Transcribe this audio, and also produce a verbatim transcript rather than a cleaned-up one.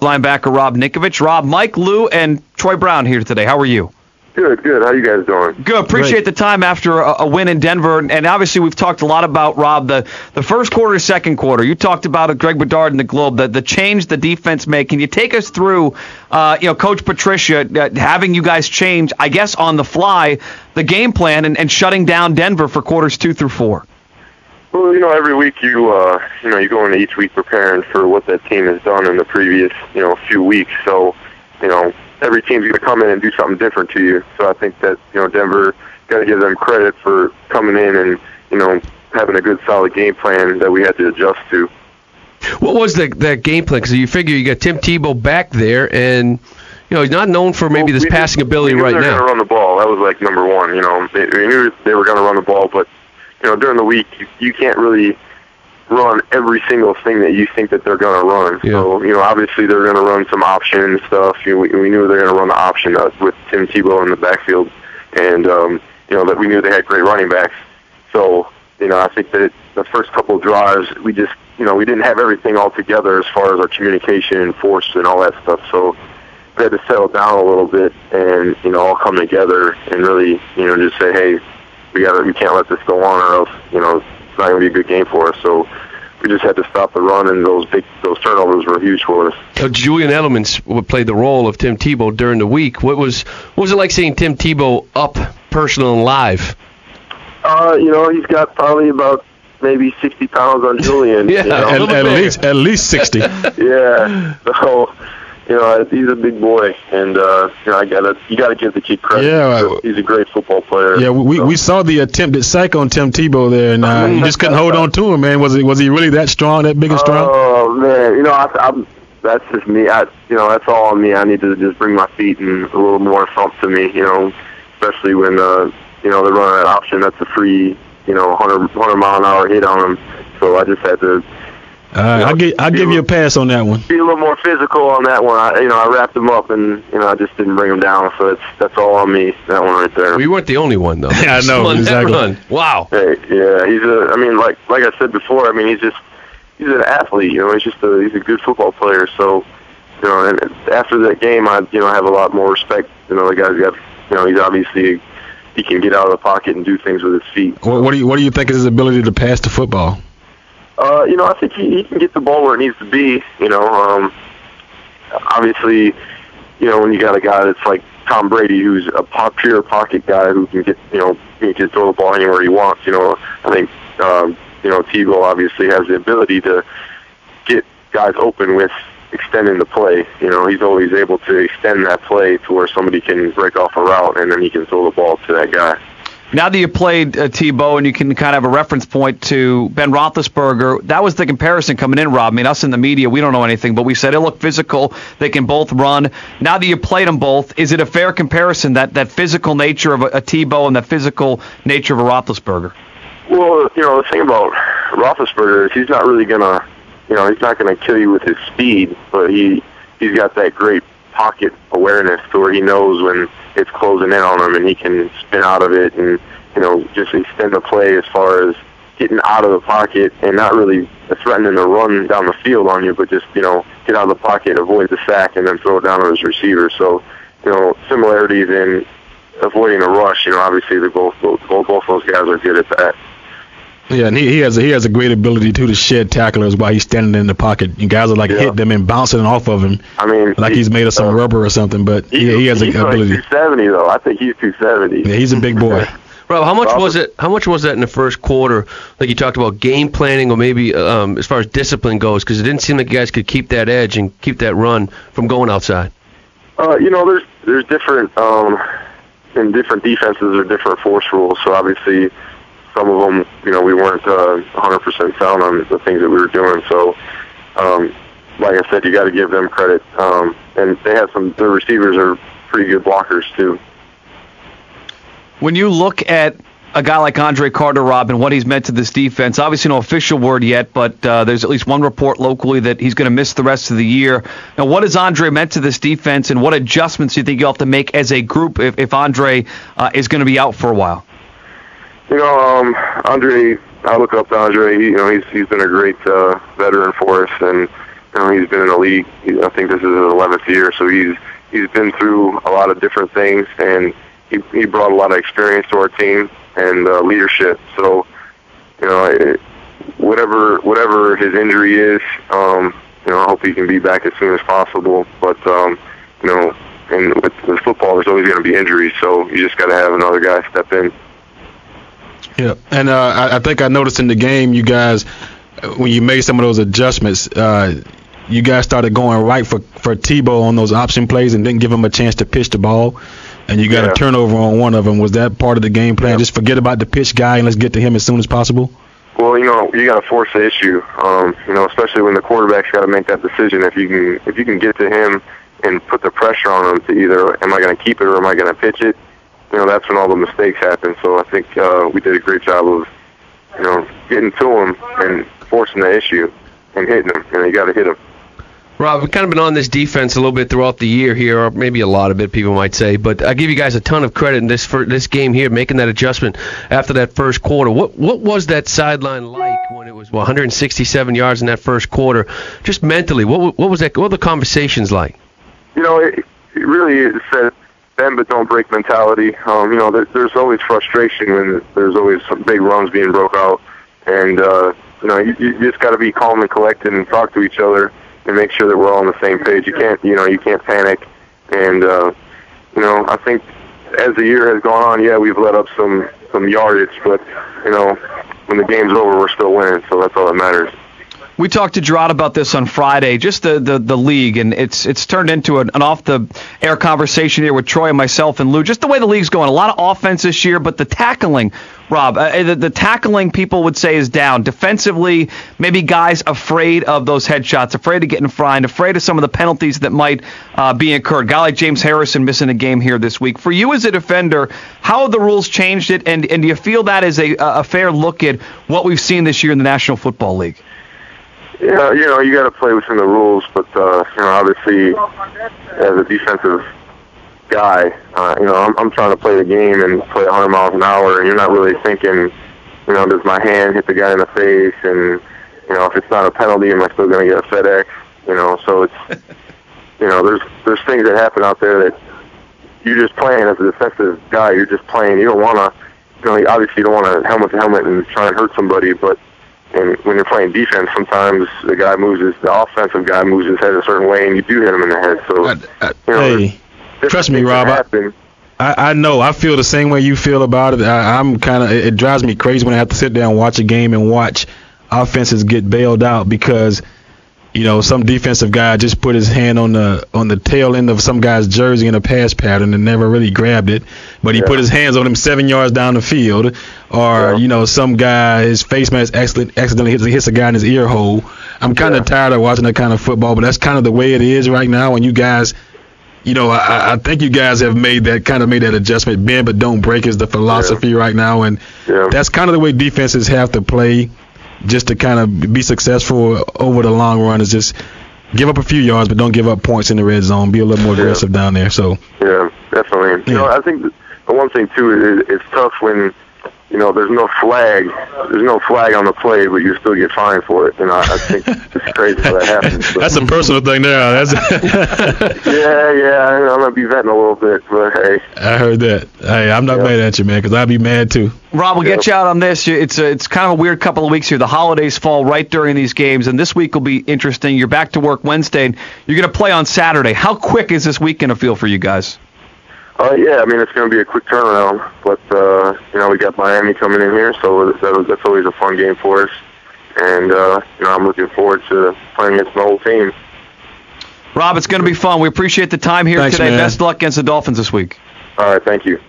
linebacker Rob Ninkovich. Rob, Mike, Lou, and Troy Brown here today. How are you? Good, good. How you guys doing? Good. Appreciate Great. the time after a, a win in Denver. And obviously we've talked a lot about, Rob, the, the first quarter, second quarter. You talked about it, Greg Bedard in the Globe, the, the change the defense made. Can you take us through, uh, you know, Coach Patricia uh, having you guys change, I guess, on the fly, the game plan and, and shutting down Denver for quarters two through four? Well, you know, every week you, uh, you know, you go into each week preparing for what that team has done in the previous, you know, few weeks. So, you know, every team's going to come in and do something different to you. So I think that, you know, Denver, got to give them credit for coming in and, you know, having a good, solid game plan that we had to adjust to. What was the, that game plan? Because you figure you got Tim Tebow back there, and, you know, he's not known for maybe well, this passing knew, ability we knew right they were now. Going to run the ball. That was, like, number one. You know, they, we knew they were going to run the ball, but, you know, during the week, you, you can't really run every single thing that you think that they're going to run. Yeah. So, you know, obviously they're going to run some option stuff. You know, we, we knew they were going to run the option uh, with Tim Tebow in the backfield. And, um, you know, that we knew they had great running backs. So, you know, I think that the first couple of drives, we just, you know, we didn't have everything all together as far as our communication and force and all that stuff. So we had to settle down a little bit and, you know, all come together and really, you know, just say, hey, we got we can't let this go on or else, you know, it's not going to be a good game for us. So we just had to stop the run, and those big those turnovers were huge for us. So Julian Edelman played the role of Tim Tebow during the week. What was what was it like seeing Tim Tebow up, personal, and live? Uh, you know, he's got probably about maybe sixty pounds on Julian. yeah, you know? at, at least at least sixty. yeah, so. You know, he's a big boy, and uh, you know, I gotta you gotta give the kid credit. Yeah, he's a great football player. Yeah, we so. we saw the attempted sack on Tim Tebow there, and uh, you just couldn't hold on to him, man. Was he was he really that strong, that big and strong? Oh man, you know, I, I'm that's just me. I you know, that's all on me. I need to just bring my feet and a little more thump to me. You know, especially when uh, you know they're running that option. That's a free, you know, one hundred mile an hour hit on them. So I just had to. Uh, you know, I'll, give, I'll give you a pass on that one. Be a little more physical on that one. I, you know, I wrapped him up, and you know, I just didn't bring him down. So it's that's all on me. That one right there. Well, you weren't the only one, though. yeah, I know exactly. Wow. Hey, yeah, he's a. I mean, like like I said before. I mean, he's just he's an athlete. You know, he's just a he's a good football player. So, you know, and after that game, I you know have a lot more respect. You know, the guy's got. You know, he's obviously he can get out of the pocket and do things with his feet. What, what do you what do you think is his ability to pass the football? Uh, you know, I think he, he can get the ball where it needs to be. You know, um, obviously, you know, when you got a guy that's like Tom Brady, who's a pop, pure pocket guy who can get, you know, he can throw the ball anywhere he wants. You know, I think, um, you know, Tebow obviously has the ability to get guys open with extending the play. You know, he's always able to extend that play to where somebody can break off a route and then he can throw the ball to that guy. Now that you played uh, Tebow and you can kind of have a reference point to Ben Roethlisberger, that was the comparison coming in, Rob. I mean, us in the media, we don't know anything, but we said, it looked physical. They can both run. Now that you played them both, is it a fair comparison, that, that physical nature of a, a Tebow and the physical nature of a Roethlisberger? Well, you know, the thing about Roethlisberger is he's not really going to, you know, he's not going to kill you with his speed, but he, he's got that great pocket awareness to where he knows when it's closing in on him and he can spin out of it and, you know, just extend the play as far as getting out of the pocket and not really threatening to run down the field on you, but just, you know, get out of the pocket, avoid the sack, and then throw it down to his receiver. So, you know, similarities in avoiding a rush, you know, obviously they're both, both, both those guys are good at that. Yeah, and he, he has a, he has a great ability too to shed tacklers while he's standing in the pocket. And guys are like yeah. hit them and bouncing off of him. I mean, like he, he's made of some uh, rubber or something. But he, he has he's a ability. Like two seventy though. I think he's two seventy. Yeah, he's a big boy. Rob, how much was it? How much was that in the first quarter? Like you talked about game planning, or maybe um, as far as discipline goes, because it didn't seem like you guys could keep that edge and keep that run from going outside. Uh, you know, there's there's different um, in different defenses or different force rules. So obviously, some of them, you know, we weren't uh, one hundred percent sound on the things that we were doing. So, um, like I said, you got to give them credit. Um, and they have some. The receivers are pretty good blockers too. When you look at a guy like Andre Carter, Rob, and what he's meant to this defense, obviously no official word yet, but uh, there's at least one report locally that he's going to miss the rest of the year. Now, what has Andre meant to this defense, and what adjustments do you think you'll have to make as a group if, if Andre uh, is going to be out for a while? You know, um, Andre, I look up to Andre. He, you know, he's he's been a great uh, veteran for us, and You know, he's been in the league. I think this is his eleventh year, so he's he's been through a lot of different things, and he he brought a lot of experience to our team and uh, leadership. So, you know, it, whatever whatever his injury is, um, you know, I hope he can be back as soon as possible. But um, you know, and with, with football, there's always going to be injuries, so you just got to have another guy step in. Yeah, and uh, I, I think I noticed in the game, you guys, when you made some of those adjustments, uh, you guys started going right for, for Tebow on those option plays and didn't give him a chance to pitch the ball, and you got yeah. a turnover on one of them. Was that part of the game plan? Yeah. Just forget about the pitch guy and let's get to him as soon as possible? Well, you know, you got to force the issue, um, you know, especially when the quarterback's got to make that decision. If you can if you can get to him and put the pressure on him to either am I going to keep it or am I going to pitch it, you know, that's when all the mistakes happen. So I think uh, we did a great job of, you know, getting to him and forcing the issue and hitting him, and you got to hit him. Rob, we've kind of been on this defense a little bit throughout the year here, or maybe a lot of it, people might say, but I give you guys a ton of credit in this for this game here, making that adjustment after that first quarter. What what was that sideline like when it was well, one hundred sixty-seven yards in that first quarter? Just mentally, what what was that? What were the conversations like? You know, it, it really is that bend but don't break mentality. Um, you know, there, there's always frustration when there's always some big runs being broke out, and uh, you know, you, you just got to be calm and collected and talk to each other and make sure that we're all on the same page. You can't, you know, you can't panic. And, uh, you know, I think as the year has gone on, yeah, we've let up some, some yardage, but, you know, when the game's over, we're still winning, so that's all that matters. We talked to Gerard about this on Friday, just the, the, the league, and it's it's turned into an, an off-the-air conversation here with Troy and myself and Lou, just the way the league's going. A lot of offense this year, but the tackling, Rob, uh, the, the tackling people would say is down. Defensively, maybe guys afraid of those headshots, afraid of getting fried, afraid of some of the penalties that might uh, be incurred. A guy like James Harrison missing a game here this week. For you as a defender, how have the rules changed it, and, and do you feel that is a, a fair look at what we've seen this year in the National Football League? Yeah, you know, you got to play within the rules, but uh, you know, obviously, as a defensive guy, uh, you know, I'm, I'm trying to play the game and play one hundred miles an hour, and you're not really thinking, you know, does my hand hit the guy in the face, and you know, if it's not a penalty, am I still going to get a FedEx? You know, so it's, you know, there's there's things that happen out there that you're just playing as a defensive guy. You're just playing. You don't want to, you know, obviously you don't want to helmet to helmet and try and hurt somebody, but. And when you're playing defense, sometimes the guy moves his, the offensive guy moves his head a certain way, and you do hit him in the head. So, I, I, you know, hey, trust me, Rob. I, I, I know. I feel the same way you feel about it. I, I'm kind of. It, it drives me crazy when I have to sit down and watch a game and watch offenses get bailed out because, you know, some defensive guy just put his hand on the on the tail end of some guy's jersey in a pass pattern and never really grabbed it, but he yeah. put his hands on him seven yards down the field, or yeah. you know, some guy his face mask accidentally, accidentally hits, hits a guy in his ear hole. I'm kind of yeah. tired of watching that kind of football, but that's kind of the way it is right now. And you guys, you know, I, I think you guys have made that kind of made that adjustment. Bend but don't break is the philosophy yeah. right now, and yeah. that's kind of the way defenses have to play. Just to kind of be successful over the long run is just give up a few yards, but don't give up points in the red zone. Be a little more aggressive yeah. down there. So yeah, definitely. You yeah. know, I think the one thing too is it's tough when you know there's no flag, there's no flag on the play, but you still get fined for it. You know, I think it's crazy how that happens. But. That's a personal thing there. That's yeah, yeah. I'm gonna be vetting a little bit, but hey. I heard that. Hey, I'm not yeah. mad at you, man, because I'd be mad too. Rob, we'll get you out on this. It's a, it's kind of a weird couple of weeks here. The holidays fall right during these games, and this week will be interesting. You're back to work Wednesday, and you're going to play on Saturday. How quick is this week going to feel for you guys? Uh, yeah, I mean, it's going to be a quick turnaround, but, uh, you know, we got Miami coming in here, so that, that's always a fun game for us. And, uh, you know, I'm looking forward to playing against my whole team. Rob, it's going to be fun. We appreciate the time here Thanks, today. Man. Best luck against the Dolphins this week. All right, thank you.